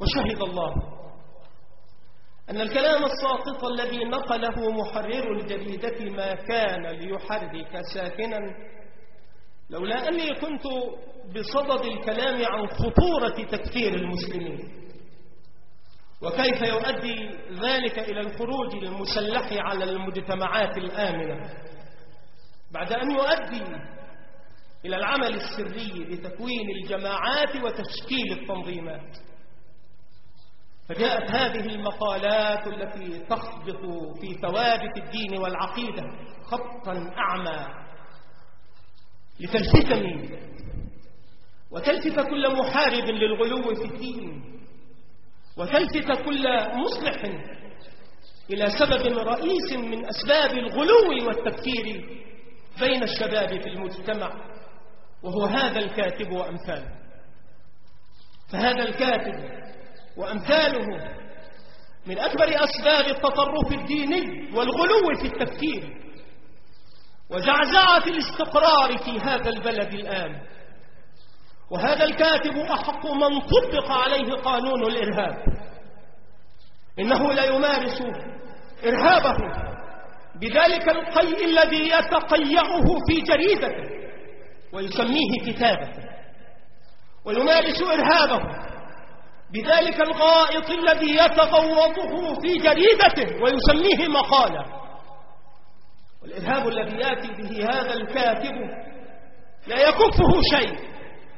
وشهد الله أن الكلام الساقط الذي نقله محرر الجريدة ما كان ليحرك ساكنا، لولا أني كنت بصدد الكلام عن خطورة تكفير المسلمين وكيف يؤدي ذلك إلى الخروج المسلح على المجتمعات الآمنة، بعد أن يؤدي إلى العمل السري لتكوين الجماعات وتشكيل التنظيمات. فجاءت هذه المقالات التي تخبط في ثوابت الدين والعقيدة خطا أعمى لتلفتني وتلفت كل محارب للغلو في الدين، وتلفت كل مصلح إلى سبب رئيس من أسباب الغلو والتفكير بين الشباب في المجتمع، وهو هذا الكاتب وأمثاله. فهذا الكاتب وأمثاله من أكبر أسباب التطرف الديني والغلو في التفكير وزعزعة الاستقرار في هذا البلد الآن. وهذا الكاتب أحق من طبق عليه قانون الإرهاب. إنه لا يمارس إرهابه بذلك القيء الذي يتقيأه في جريدته ويسميه كتابة، ويمارس إرهابه بذلك الغائط الذي يتغوطه في جريدته ويسميه مقالة. والإرهاب الذي يأتي به هذا الكاتب لا يكفه شيء،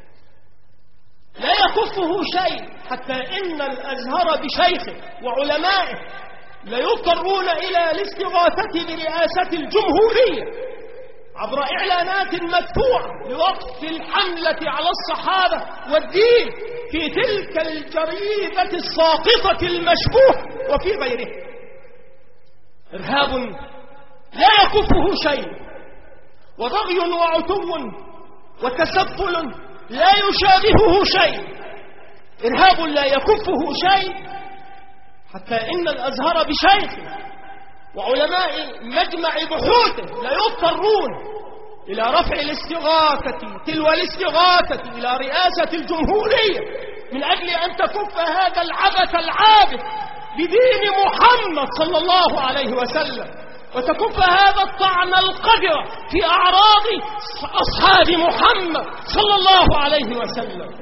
لا يكفه شيء، حتى إن الأزهر بشيخه وعلمائه ليضطرون إلى الاستغاثة برئاسة الجمهورية عبر إعلانات مدفوعة لوقف الحملة على الصحابة والدين في تلك الجريدة الساقطة المشبوه وفي غيره. إرهاب لا يكفه شيء، وضغي وعتو وتسفل لا يشابهه شيء. إرهاب لا يكفه شيء، حتى إن الأزهر بشيخه وعلماء مجمع بحوثه لا يضطرون إلى رفع الاستغاثة تلو الاستغاثة إلى رئاسة الجمهورية من أجل أن تكف هذا العبث العابث بدين محمد صلى الله عليه وسلم، وتكف هذا الطعن القذر في أعراض أصحاب محمد صلى الله عليه وسلم.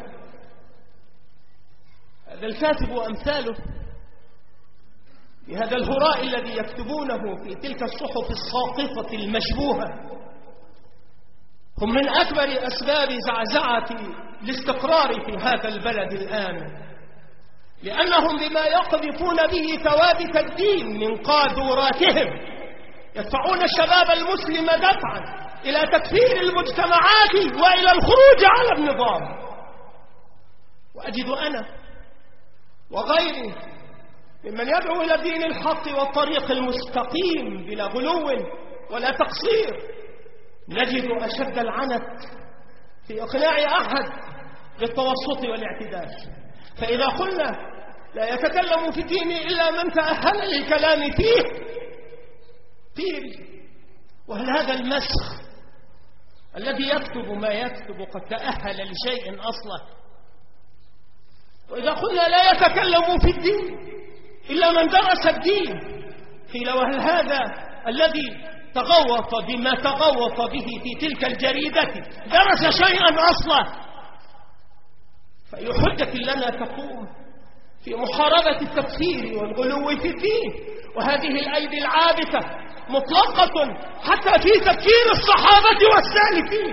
هذا الكاتب وأمثاله بهذا الهراء الذي يكتبونه في تلك الصحف الساقطة المشبوهة هم من أكبر أسباب زعزعة الاستقرار في هذا البلد الآمن، لأنهم بما يقذفون به ثوابت الدين من قاذوراتهم يدفعون الشباب المسلم دفعا إلى تكفير المجتمعات وإلى الخروج على النظام. وأجد أنا وغيري ممن يدعو إلى دين الحق والطريق المستقيم بلا غلو ولا تقصير نجد أشد العنت في إقناع أحد بالتوسط والاعتدال. فإذا قلنا لا يتكلم في الدين إلا من تأهل للكلام فيه قيل وهل هذا المسخ الذي يكتب ما يكتب قد تأهل لشيء أصلا؟ وإذا قلنا لا يتكلم في الدين إلا من درس الدين قيل وهل هذا الذي تغوط بما تغوط به في تلك الجريدة درس شيئا أصلا؟ فأي حجة لنا تقوم في محاربة التكفير والغلو في الدين وهذه الأيدي العابثة مطلقة حتى في تكفير الصحابة والسالفين؟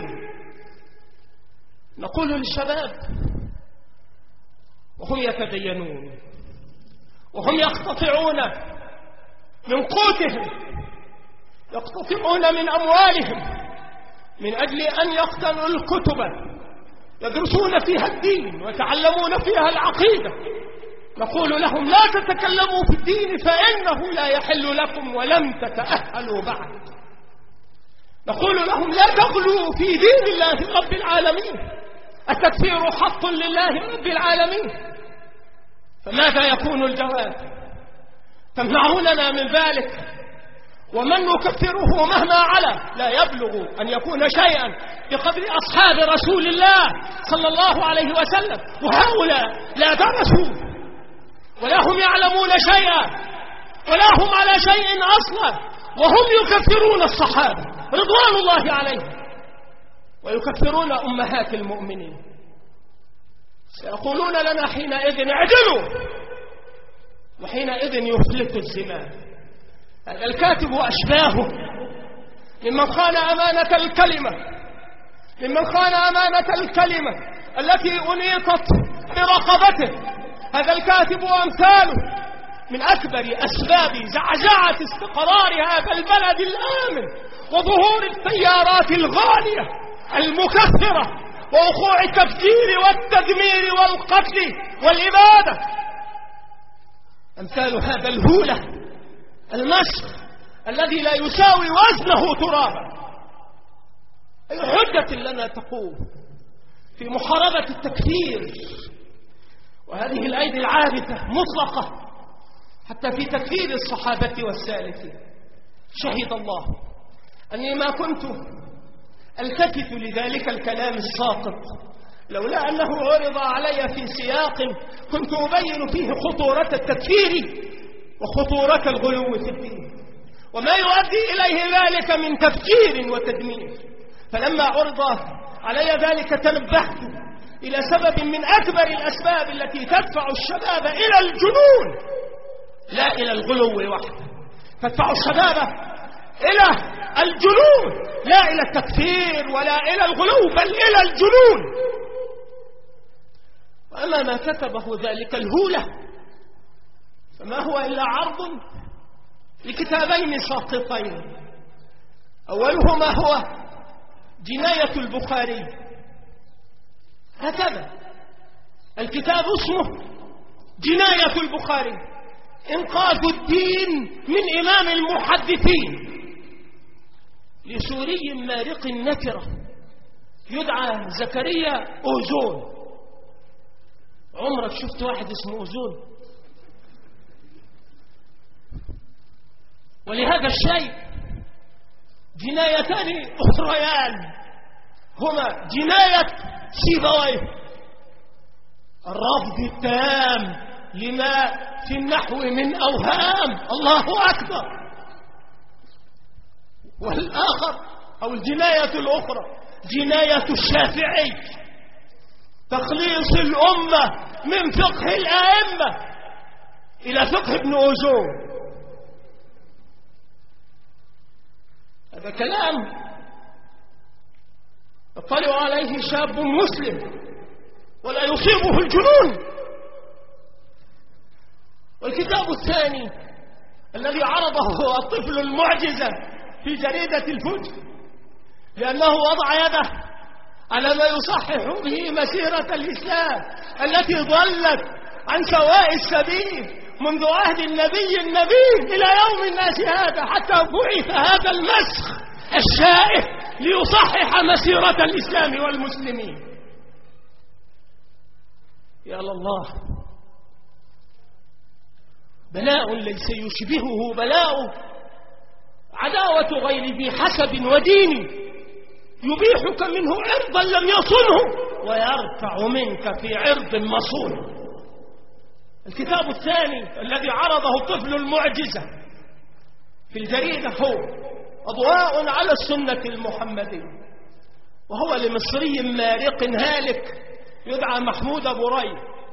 نقول للشباب وهم يتدينون وهم يقتطعون من قوتهم، يقتطعون من أموالهم من أجل أن يقتنوا الكتب يدرسون فيها الدين ويتعلمون فيها العقيدة، نقول لهم لا تتكلموا في الدين فإنه لا يحل لكم ولم تتأهلوا بعد. نقول لهم لا تغلوا في دين الله رب العالمين، التكفير حق لله رب العالمين. فماذا يكون الجواب؟ تمنعوننا من ذلك، ومن نكفره مهما علا لا يبلغ أن يكون شيئا بقدر أصحاب رسول الله صلى الله عليه وسلم، وهؤلاء لا درسوا ولا هم يعلمون شيئا ولا هم على شيء أصلا، وهم يكفرون الصحابة رضوان الله عليهم ويكفرون أمهات المؤمنين. سيقولون لنا حينئذ اعدلوا، وحينئذ يفلت الزمان. هذا الكاتب وأشباهه ممن خان أمانة الكلمة، ممن خان أمانة الكلمة التي أنيطت برقبته. هذا الكاتب وأمثاله من أكبر أسباب زعزعة استقرار هذا البلد الآمن وظهور التيارات الغالية المكثرة ووقوع التفجير والتدمير والقتل والإبادة. أمثال هذا الهولة المسخ الذي لا يساوي وزنه ترابا. أي حجة لنا تقوم في محاربة التكفير، وهذه الأيدي العابثة مطلقة حتى في تكفير الصحابة والسالفين. شهد الله أني ما كنت التفت لذلك الكلام الساقط لولا أنه عرض علي في سياق كنت أبين فيه خطورة التكفير وخطورة الغلو في الدين وما يؤدي إليه ذلك من تفجير وتدمير. فلما عرض علي ذلك تنبهت إلى سبب من أكبر الأسباب التي تدفع الشباب إلى الجنون، لا إلى الغلو وحده، تدفع الشباب إلى الجنون لا إلى التكفير ولا إلى الغلو بل إلى الجنون. وأما ما كتبه ذلك الهولة فما هو إلا عرض لكتابين ساقطين. أولهما هو جناية البخاري، هكذا الكتاب اسمه جناية البخاري، إنقاذ الدين من إمام المحدثين لسوري مارق النكرة يدعى زكريا أوزون. عمرك شفت واحد اسمه أوزون؟ ولهذا الشيء جنايتان أخريان هما جناية سيبويه، الرفض التام لما في النحو من أوهام، الله أكبر، والآخر أو الجناية الأخرى جناية الشافعي، تخليص الأمة من فقه الآئمة إلى فقه ابن أوزون. هذا كلام يطلع عليه شاب مسلم ولا يصيبه الجنون. والكتاب الثاني الذي عرضه هو الطفل المعجزة في جريدة الفجر، لأنه وضع يده على ما يصحح به مسيرة الإسلام التي ضلت عن سواء السبيل منذ عهد النبي إلى يوم الناس هذا، حتى بعث هذا المسخ الشائع ليصحح مسيرة الإسلام والمسلمين. يا الله، بلاء ليس يشبهه بلاء عداوة غير ذي حسب ودين يبيحك منه عرضا لم يصنه ويرفع منك في عرض مصون. الكتاب الثاني الذي عرضه الطفل المعجزة في الجريدة هو أضواء على السنة المحمدية، وهو لمصري مارق هالك يدعى محمود أبو ري.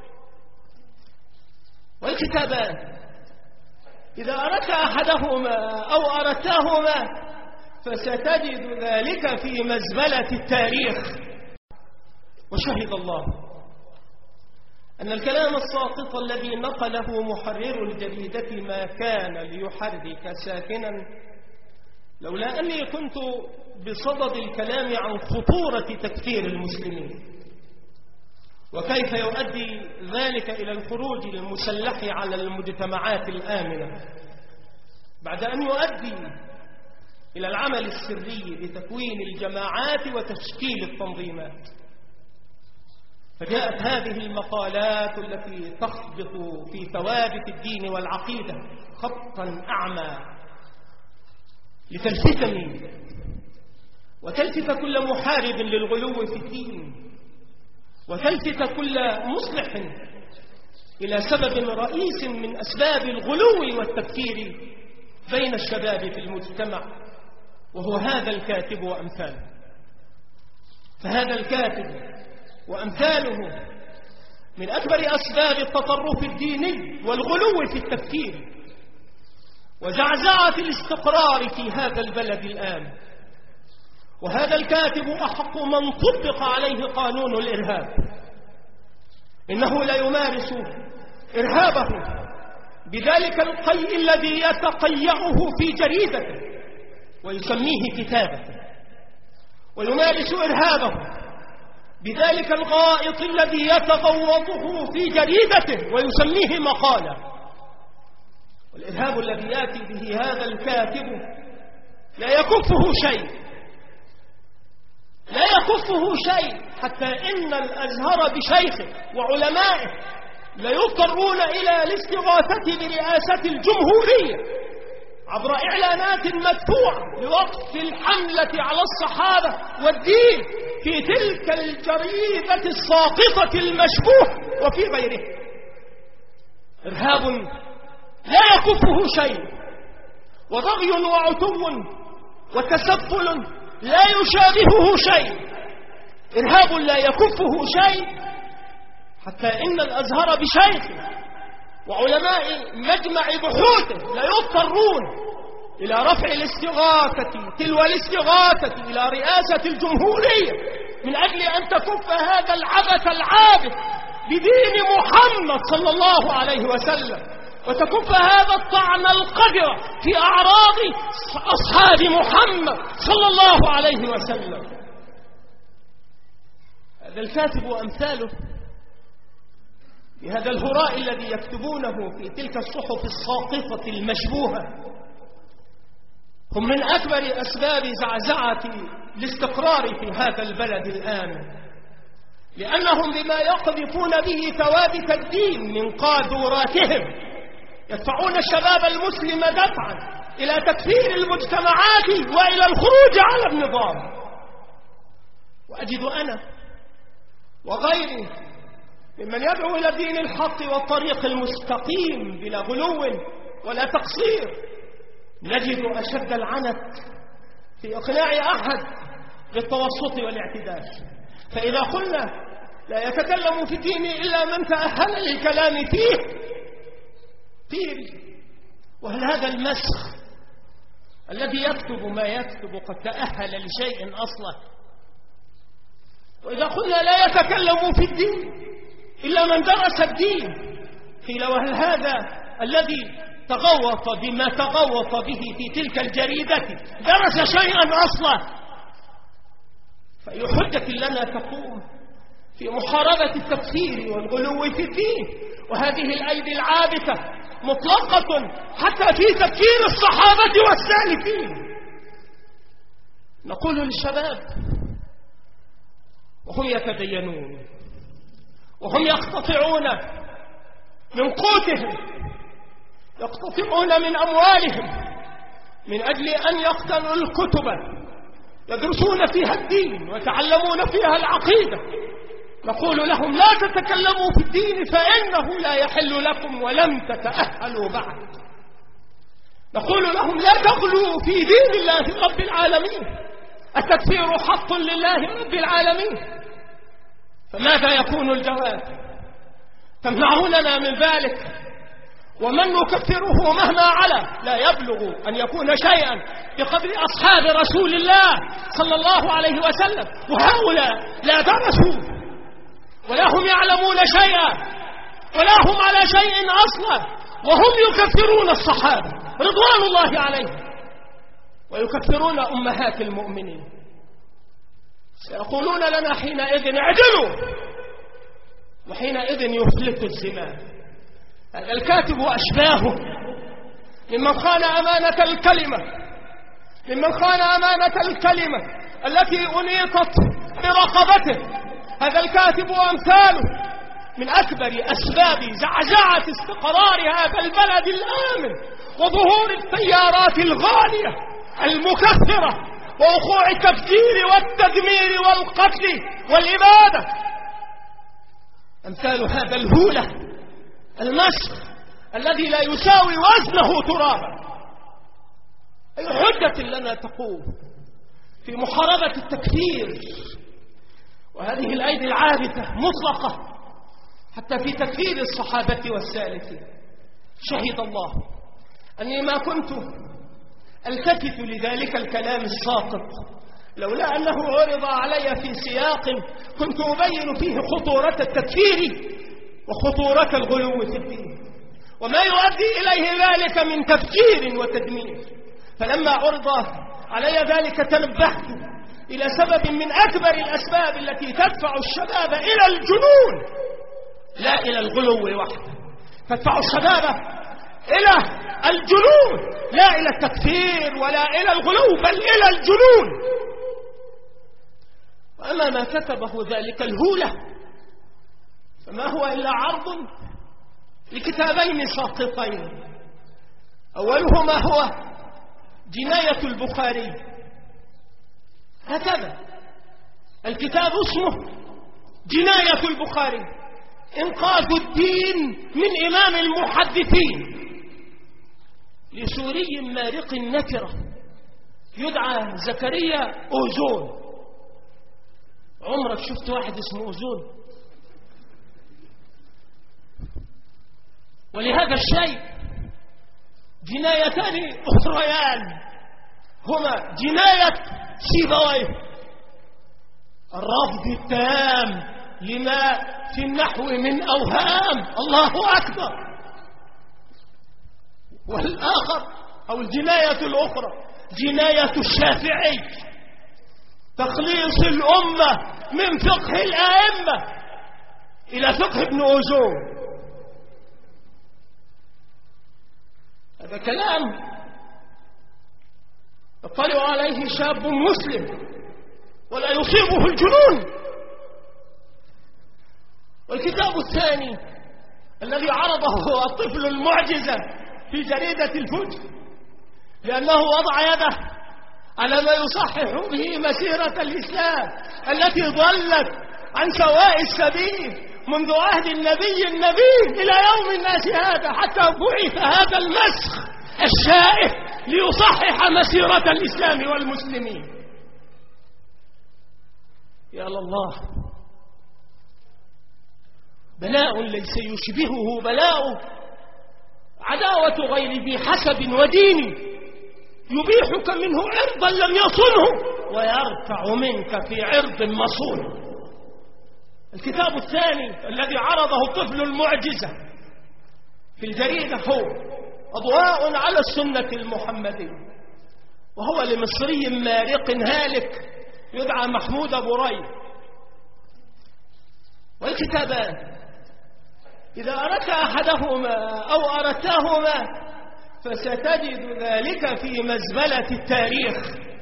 والكتابان إذا أردت أحدهما أو أردتهما فستجد ذلك في مزبلة التاريخ. وشهد الله أن الكلام الساقط الذي نقله محرر الجريدة ما كان ليحرك ساكنا، لولا أني كنت بصدد الكلام عن خطورة تكفير المسلمين وكيف يؤدي ذلك إلى الخروج المسلح على المجتمعات الآمنة بعد أن يؤدي إلى العمل السري لتكوين الجماعات وتشكيل التنظيمات. فجاءت هذه المقالات التي تخبط في ثوابت الدين والعقيدة خطا أعمى لتلفتني وتلفت كل محارب للغلو في الدين وتلفت كل مصلح إلى سبب رئيس من أسباب الغلو والتفكير بين الشباب في المجتمع، وهو هذا الكاتب وأمثاله. فهذا الكاتب وأمثاله من أكبر أسباب التطرف الديني والغلو في التفكير وزعزعة الاستقرار في هذا البلد الآن. وهذا الكاتب أحق من طبق عليه قانون الإرهاب. إنه لا يمارس إرهابه بذلك القيء الذي يتقيأه في جريدته ويسميه كتابة، ويمارس إرهابه بذلك الغائط الذي يتغوطه في جريدته ويسميه مقالة. والإرهاب الذي يأتي به هذا الكاتب لا يكفه شيء، لا يكفه شيء، حتى إن الأزهر بشيخه وعلمائه لا يضطرون إلى الاستغاثة برئاسة الجمهورية عبر إعلانات مدفوعة لوقف الحملة على الصحابة والدين في تلك الجريدة الساقطة المشبوه وفي غيره. إرهاب لا يكفه شيء، وضغي وعتو وتسفل لا يشابهه شيء. إرهاب لا يكفه شيء، حتى إن الأزهر بشيخه وعلماء مجمع بحوثه لا يضطرون إلى رفع الاستغاثة تلو الاستغاثة إلى رئاسة الجمهورية من أجل أن تكف هذا العبث العابث بدين محمد صلى الله عليه وسلم، وتكف هذا الطعن القذر في أعراض أصحاب محمد صلى الله عليه وسلم. هذا الكاتب وأمثاله بهذا الهراء الذي يكتبونه في تلك الصحف الساقطة المشبوهة هم من أكبر أسباب زعزعة الاستقرار في هذا البلد الآن، لأنهم بما يقذفون به ثوابت الدين من قاذوراتهم يدفعون الشباب المسلم دفعا إلى تكفير المجتمعات وإلى الخروج على النظام. وأجد أنا وغيري ممن يدعو إلى دين الحق والطريق المستقيم بلا غلو ولا تقصير نجد أشد العنت في إقناع أحد بالتوسط والاعتدال. فإذا قلنا لا يتكلم في الدين إلا من تأهل للكلام فيه قيل وهل هذا المسخ الذي يكتب ما يكتب قد تأهل لشيء أصلا؟ وإذا قلنا لا يتكلم في الدين إلا من درس الدين قيل وهل هذا الذي تغوط بما تغوط به في تلك الجريدة درس شيئا أصلا؟ فأي حجة لنا تقوم في محاربة التكفير والغلو في الدين وهذه الأيدي العابثة مطلقة حتى في تكفير الصحابة والسالفين؟ نقول للشباب وهم يتدينون وهم يقتطعون من قوتهم، يقتطعون من أموالهم من أجل أن يقتنوا الكتب يدرسون فيها الدين ويتعلمون فيها العقيدة، نقول لهم لا تتكلموا في الدين فإنه لا يحل لكم ولم تتأهلوا بعد. نقول لهم لا تغلوا في دين الله رب العالمين، التكفير حق لله رب العالمين. فماذا يكون الجواب؟ تمنعوننا من ذلك، ومن نكفره مهما علا لا يبلغ أن يكون شيئا بقدر أصحاب رسول الله صلى الله عليه وسلم، وهؤلاء لا درسوا ولا هم يعلمون شيئا ولا هم على شيء أصلا، وهم يكفرون الصحابة رضوان الله عليهم ويكفرون أمهات المؤمنين. سيقولون لنا حينئذ اعدلوا، وحينئذ يفلت الزمان. هذا الكاتب وأشباهه ممن خان أمانة الكلمة، ممن خان أمانة الكلمة التي أنيطت برقبته. هذا الكاتب وأمثاله من أكبر أسباب زعزعة استقرار هذا البلد الآمن وظهور التيارات الغالية المكثرة ووقوع التفجير والتدمير والقتل والإبادة. أمثال هذا الهولة المسخ الذي لا يساوي وزنه ترابا. أي حجة لنا تقوم في محاربة التكفير، وهذه الأيدي العابثة مطلقة حتى في تكفير الصحابة والسالفين. شهد الله أني ما كنت التفت لذلك الكلام الساقط لولا أنه عرض علي في سياق كنت أبين فيه خطورة التكفير وخطورة الغلو في الدين وما يؤدي إليه ذلك من تفجير وتدمير. فلما عرض علي ذلك تنبهت إلى سبب من أكبر الأسباب التي تدفع الشباب إلى الجنون، لا إلى الغلو وحده، تدفع الشباب إلى الجنون لا إلى التكفير ولا إلى الغلو بل إلى الجنون. وأما ما كتبه ذلك الهولة فما هو إلا عرض لكتابين ساقطين. أولهما هو جناية البخاري، هكذا الكتاب اسمه جناية البخاري، إنقاذ الدين من إمام المحدثين لسوري مارق النكرة يدعى زكريا أوزون. عمرك شفت واحد اسمه أوزون؟ ولهذا الشيء جنايتان أخريان هما جناية سيبويه، الرفض التام لما في النحو من أوهام، الله أكبر، والآخر أو الجناية الأخرى جناية الشافعي، تخليص الأمة من فقه الآئمة إلى فقه ابن أوزون. هذا كلام يطلع عليه شاب مسلم ولا يصيبه الجنون. والكتاب الثاني الذي عرضه هو الطفل المعجزة في جريدة الفجر، لأنه وضع يده على ما يصحح به مسيرة الإسلام التي ضلت عن سواء السبيل منذ عهد النبي إلى يوم الناس هذا، حتى بعث هذا المسخ الشائع ليصحح مسيرة الإسلام والمسلمين. يا الله، بلاء ليس يشبهه بلاء عداوة غير ذي حسب ودين يبيحك منه عرضا لم يصنه ويرفع منك في عرض مصون. الكتاب الثاني الذي عرضه الطفل المعجزة في الجريدة هو أضواء على السنة المحمدية، وهو لمصري مارق هالك يدعى محمود أبو ري. والكتابان إذا أردت أحدهما أو أردتهما فستجد ذلك في مزبلة التاريخ